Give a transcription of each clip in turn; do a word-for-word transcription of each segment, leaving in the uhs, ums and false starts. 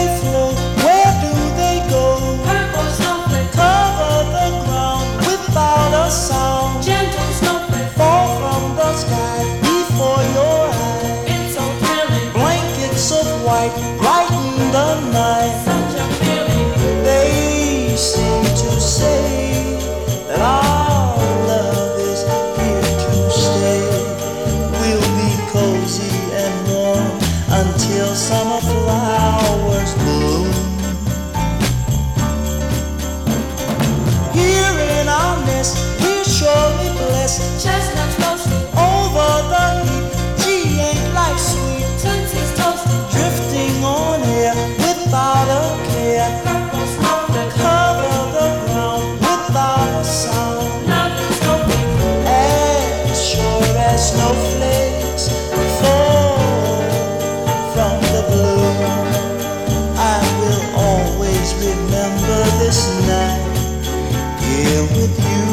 they float? Where do they go? Purple snowflake, Cover the ground without a sound. gentle snowflake, Fall from the sky before your eyes. it's so thrilling, Blankets of white brighten the night. such a feeling. They seem to say that our love is here to stay. We'll be cozy and warm until summer flowers bloom. Here in our nest, we're surely blessed. Chestnuts roasting, Over the heat, gee, ain't life sweet? Tootsie's toasting, Drifting on air without a care. purple snowflake, Cover the ground without a sound. love is snowflake, As sure as snowflakes fall from the blue, I will always remember this night here with you.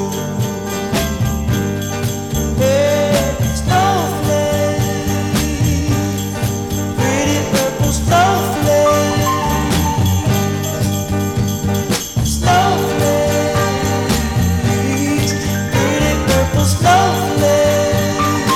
Hey, snowflakes, pretty purple snowflakes, snowflakes, pretty purple snowflakes.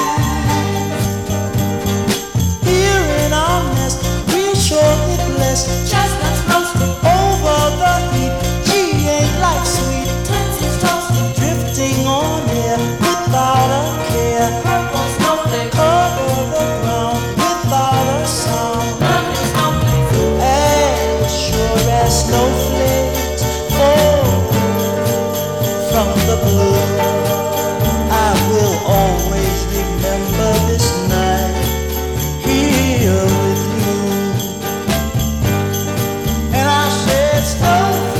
Here in our nest, we're surely blessed. chestnuts roasting, Over the heat, gee, ain't life sweet? Tootsie's toasting, Drifting on air without a care. purple snowflake, Cover the ground without a sound. love is snowflake, As sure as snowflakes fall from the blue, I will always remember this night here with you. And I said, snowflakes.